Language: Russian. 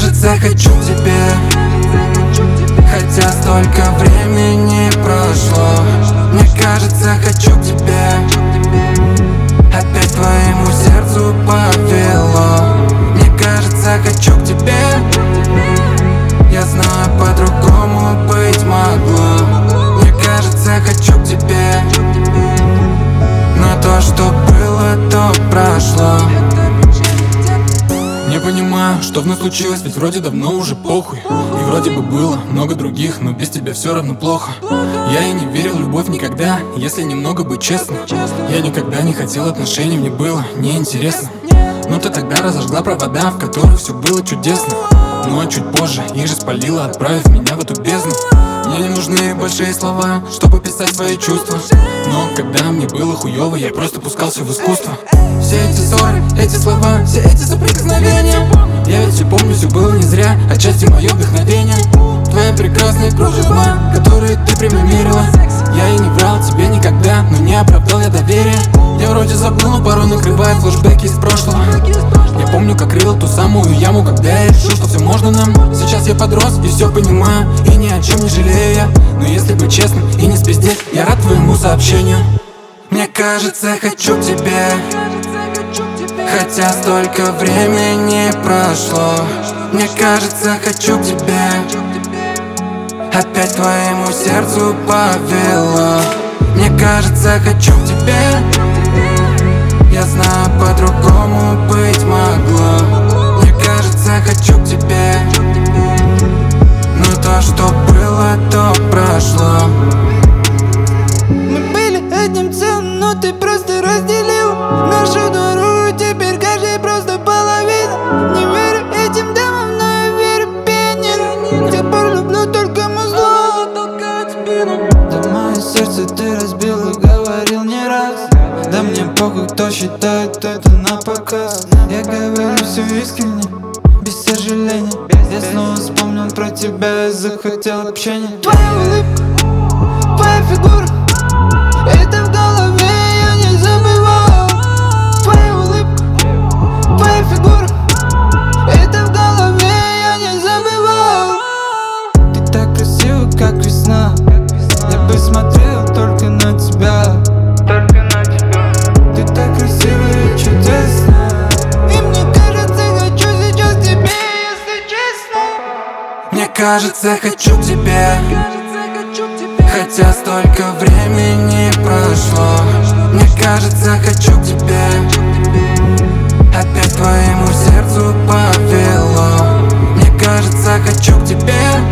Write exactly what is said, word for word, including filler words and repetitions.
кажется, хочу к тебе, хотя столько времени прошло. Мне кажется, хочу к тебе, опять твоему сердцу повело. Мне кажется, хочу к тебе, я знаю, по-другому быть могло. Мне кажется, хочу к тебе, но то, что было, то прошло. Не понимаю, что вновь случилось, ведь вроде давно уже похуй. И вроде бы было много других, но без тебя все равно плохо. Я и не верил в любовь никогда, если немного быть честным. Я никогда не хотел отношений, мне было неинтересно. Но ты тогда разожгла провода, в которых все было чудесно. Но чуть позже их же спалила, отправив меня в эту бездну. Мне не нужны большие слова, чтобы писать свои чувства. Но когда мне было хуёво, я просто пускался в искусство. Все эти ссоры, эти слова, все эти соприкосновения, я ведь все помню, все было не зря, отчасти мое вдохновение. Твои прекрасные кружева, которые ты примерила. Я и не врал тебе никогда, но не оправдал я доверие. Я вроде забыл, но порой накрывает флешбеки из прошлого. Я помню, как рыл ту самую яму, когда я решил, что все можно нам. Сейчас я подрос и все понимаю, и ни о чем не жалею я. Но если быть честным и не спиздеть, я рад твоему сообщению. Мне кажется, хочу к тебе, хотя столько времени прошло. Мне кажется, хочу к тебе, опять твоему сердцу повело. Мне кажется, хочу к тебе, я знаю, по-другому быть могло. Мне кажется, хочу к тебе, но то, что было, то прошло. Мы были одним целым, но ты просто разделил нашу дорогу, теперь каждый просто половина. Не верю этим дамам, но я верю пионерам. С тех пор люблю только музло, толкает спину. Да мое сердце ты разбил и говорил не раз. Да мне похуй, кто считает это на показ. Я говорю все искренне, без сожаления. Я снова вспомнил про тебя и захотел общения. Твоя улыбка, твоя фигура, это в голове, я не забывал. Твоя улыбка, твоя фигура, это в голове, я не забывал. Ты так красива, как весна, я бы смотрел только на тебя. Только на тебя. Ты так красива и чудесна, и мне кажется, хочу сейчас к тебе, если честно. Мне кажется, хочу к тебе, хотя столько времени прошло. Мне кажется, хочу к тебе, опять твоему сердцу повело. Мне кажется, хочу к тебе,